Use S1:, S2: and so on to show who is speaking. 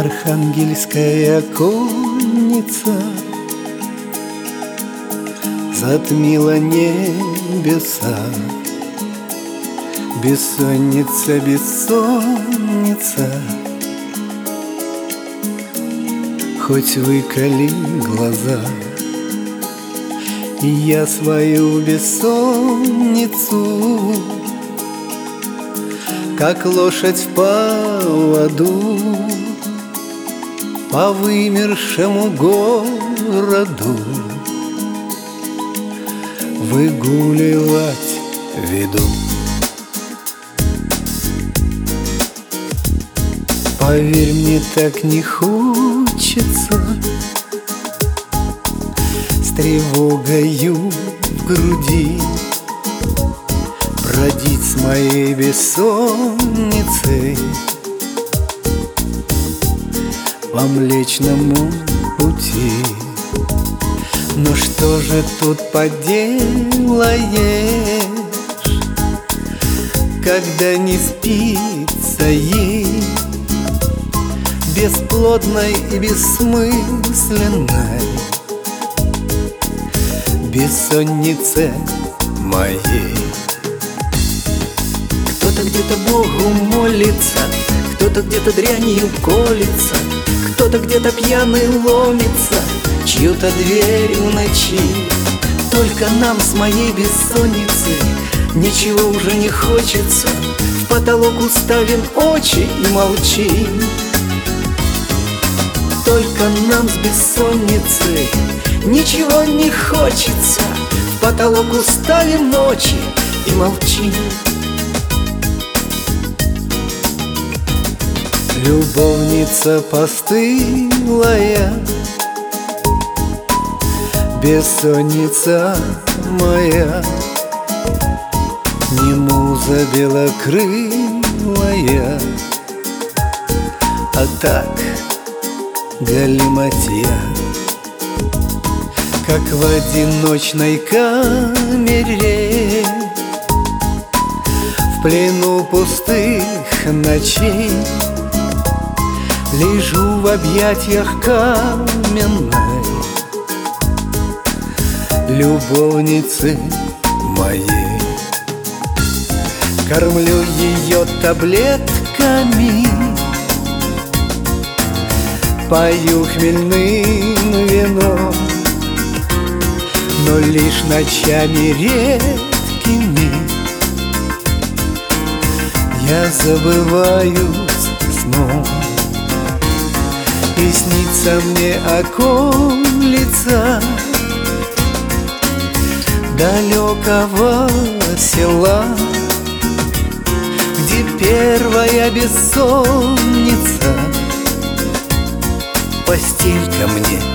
S1: Архангельская конница затмила небеса. Бессонница, бессонница, хоть выколи глаза, и я свою бессонницу, как лошадь в поводу, по вымершему городу выгуливать веду. Поверь, мне так не хочется с тревогою в груди бродить с моей бессонницей по Млечному пути. Но что же тут поделаешь, когда не спится ей, бесплодной и бессмысленной бессоннице моей. Кто-то где-то Богу молится, кто-то где-то дрянью колется, кто-то где-то пьяный ломится чью-то дверь в ночи. Только нам с моей бессонницей ничего уже не хочется, в потолок уставим очи и молчим. Только нам с бессонницей ничего не хочется, в потолок уставим ночи и молчим. Любовница постылая, бессонница моя, не муза белокрылая, а так галиматья, как в одиночной камере, в плену пустых ночей, лежу в объятиях каменной любовницы моей. Кормлю ее таблетками, пою хмельным вином, но лишь ночами редкими я забываюсь сном. И снится мне околица далекого села, где первая бессонница постелька мне